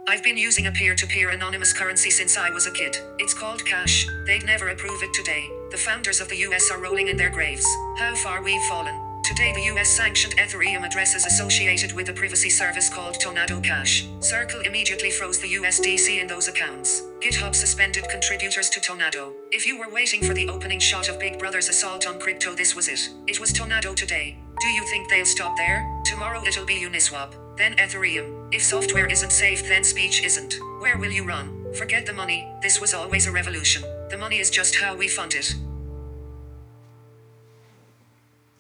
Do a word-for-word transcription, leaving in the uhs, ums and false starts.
I've been using a peer-to-peer anonymous currency since I was a kid. It's called Cash. They'd never approve it today. The founders of the U S are rolling in their graves. How far we've fallen. Today the U S sanctioned Ethereum addresses associated with a privacy service called Tornado Cash. Circle immediately froze the U S D C in those accounts. GitHub suspended contributors to Tornado. If you were waiting for the opening shot of Big Brother's assault on crypto, this was it. It was Tornado today. Do you think they'll stop there? Tomorrow it'll be Uniswap, then Ethereum. If software isn't safe, then speech isn't. Where will you run? Forget the money, this was always a revolution. The money is just how we fund it.